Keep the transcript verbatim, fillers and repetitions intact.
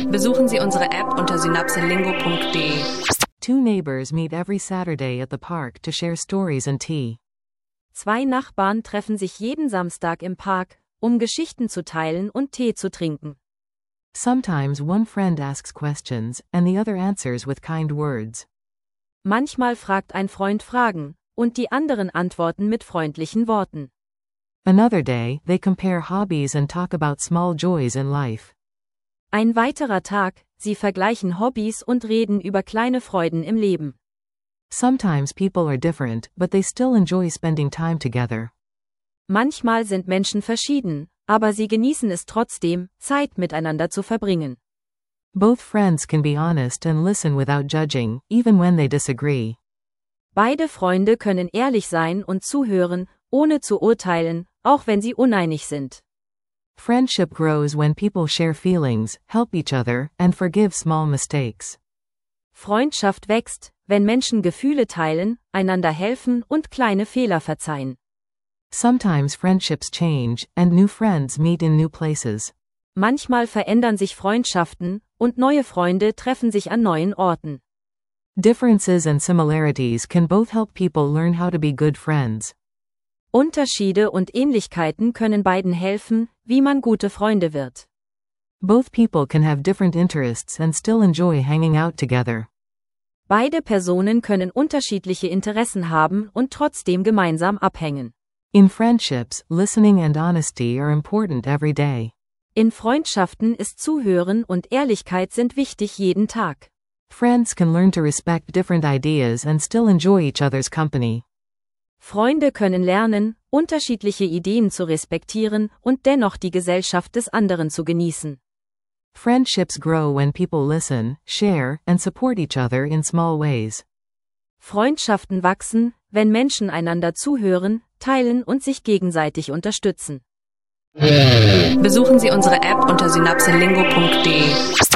Besuchen Sie unsere App unter synapselingo punkt de. Two neighbors meet every Saturday at the park to share stories and tea. Zwei Nachbarn treffen sich jeden Samstag im Park, um Geschichten zu teilen und Tee zu trinken. Sometimes one friend asks questions, and the other answers with kind words. Manchmal fragt ein Freund Fragen, und die anderen antworten mit freundlichen Worten. Another day, they compare hobbies and talk about small joys in life. Ein weiterer Tag, sie vergleichen Hobbys und reden über kleine Freuden im Leben. Sometimes people are different, but they still enjoy spending time together. Manchmal sind Menschen verschieden, aber sie genießen es trotzdem, Zeit miteinander zu verbringen. Both friends can be honest and listen without judging, even when they disagree. Beide Freunde können ehrlich sein und zuhören, ohne zu urteilen, auch wenn sie uneinig sind. Friendship grows when people share feelings, help each other, and forgive small mistakes. Freundschaft wächst, wenn Menschen Gefühle teilen, einander helfen und kleine Fehler verzeihen. Sometimes friendships change, and new friends meet in new places. Manchmal verändern sich Freundschaften, und neue Freunde treffen sich an neuen Orten. Differences and similarities can both help people learn how to be good friends. Unterschiede und Ähnlichkeiten können beiden helfen, wie man gute Freunde wird. Both people can have different interests and still enjoy hanging out together. Beide Personen können unterschiedliche Interessen haben und trotzdem gemeinsam abhängen. In friendships, listening and honesty are important every day. In Freundschaften ist Zuhören und Ehrlichkeit sind wichtig jeden Tag. Friends can learn to respect different ideas and still enjoy each other's company. Freunde können lernen, unterschiedliche Ideen zu respektieren und dennoch die Gesellschaft des anderen zu genießen. Friendships grow when people listen, share, and support each other in small ways. Freundschaften wachsen, wenn Menschen einander zuhören, teilen und sich gegenseitig unterstützen. Besuchen Sie unsere App unter synapselingo punkt de.